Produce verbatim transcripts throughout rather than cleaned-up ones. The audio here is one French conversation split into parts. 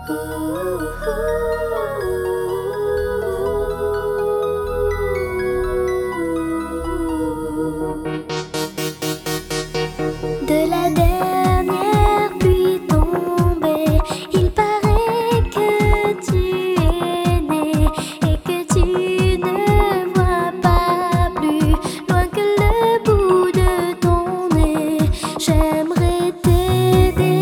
De la dernière pluie tombée, il paraît que tu es né et que tu ne vois pas plus loin que le bout de ton nez. J'aimerais t'aider,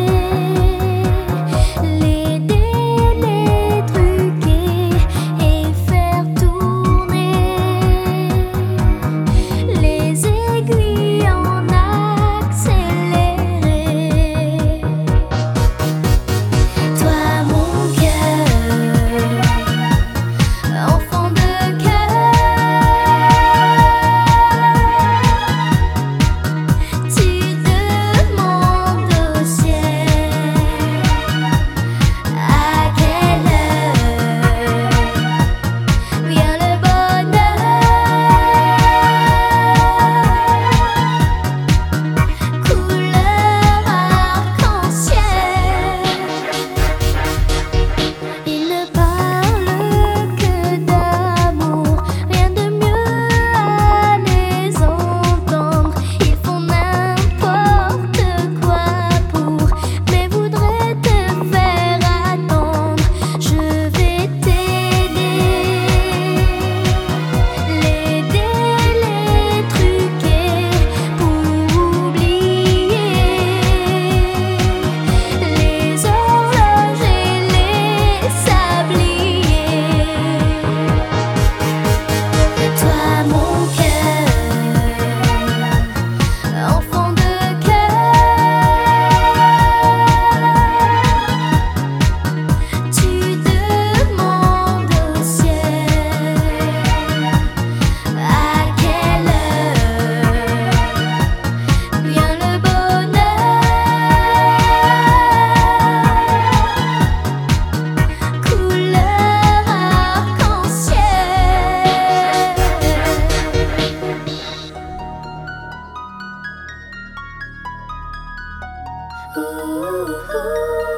l'aider, les truquer et faire tourner les aiguilles en accéléré. Toi mon cœur, enfant de cœur, tu demandes au ciel à quelle heure vient le bonheur. Couleur arc-en-ciel, ils ne parlent que d'amour, rien de mieux à les entendre. Ils font n'importe quoi pour, mais voudraient te faire attendre. Je vais t'aider, l'aider, les truquer pour oublier les horloges et les sabliers. Toi mon cœur, enfant de cœur, tu demandes au ciel à quelle heure vient le bonheur. Couleur arc-en-ciel. Ooh, ooh.